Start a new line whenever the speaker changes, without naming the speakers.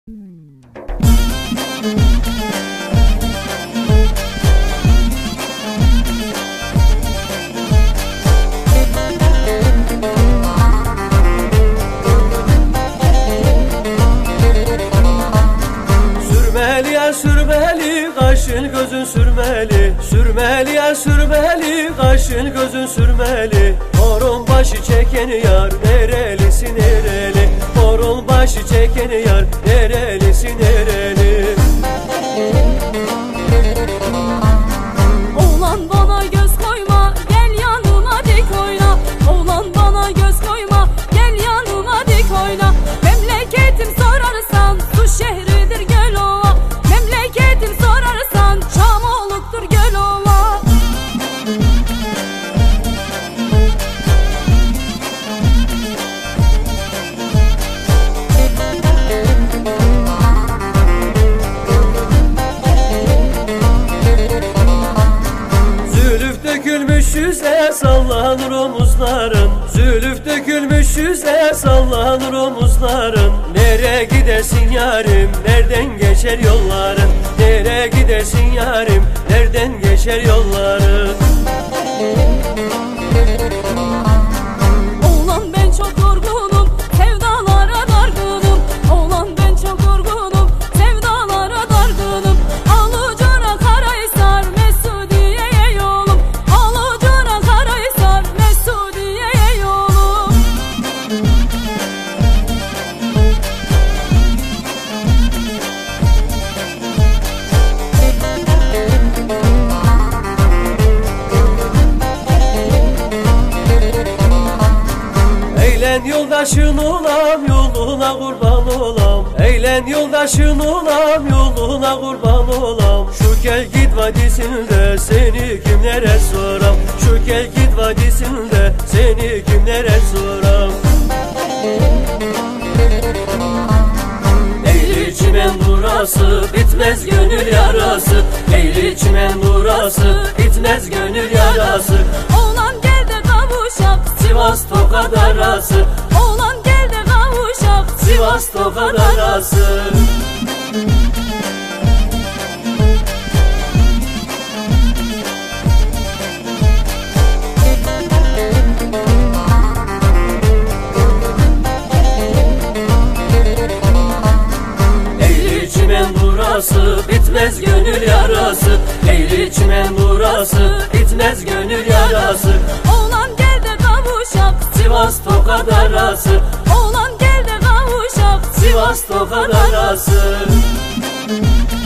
Sürmeli ya sürmeli, kaşın gözün sürmeli. Sürmeli ya sürmeli, kaşın gözün sürmeli. Horon başı çeken yar, nerelisin nereli? Horon başı çeken yar, nerelisin nereli?
Oğlan bana göz koyma, gel yanıma dik oyna. Oğlan bana göz koyma, gel yanıma dik oyna. Memleketim sorarsan, su şehridir Gölova. Memleketim sorarsan, Çamoluk'tur Gölova.
Zülüf dökülmüş yüze sallanır omuzların. Zülüf dökülmüş yüze sallanır omuzların. Nereye gidersin yarim, nereden geçer yolların? Nereye gidersin yarim, nereden geçer yolların?
Oğlan ben çok yorgunum, sevdalara dargınım. Oğlan ben çok yorgunum, sevdalara dargınım. Alıcına Karahisar, Mesudiye'ye yolum. Alıcına Karahisar, Mesudiye'ye yolum.
Eğlen yoldaşın olam, yoluna kurban olam. Eğlen yoldaşın olam, yoluna kurban olam. Şu gel git vadisinde seni kimlere soram? Şu gel git vadisinde seni kimlere soram? Eğri çimen burası, bitmez gönül yarası. Eğri çimen burası, bitmez gönül yarası.
Oğlan gel de kavuşak,
Sivas Tokat arası.
oğlan gel de kavuşak.
Sivas Tokat arası. Eğri çimen burası, bitmez gönül yarası. Eğri çimen burası, bitmez gönül yarası.
Oğlan gel de kavuşak,
Sivas Tokat arası.
oğlan gel de kavuşak.
Sivas Tokat arası.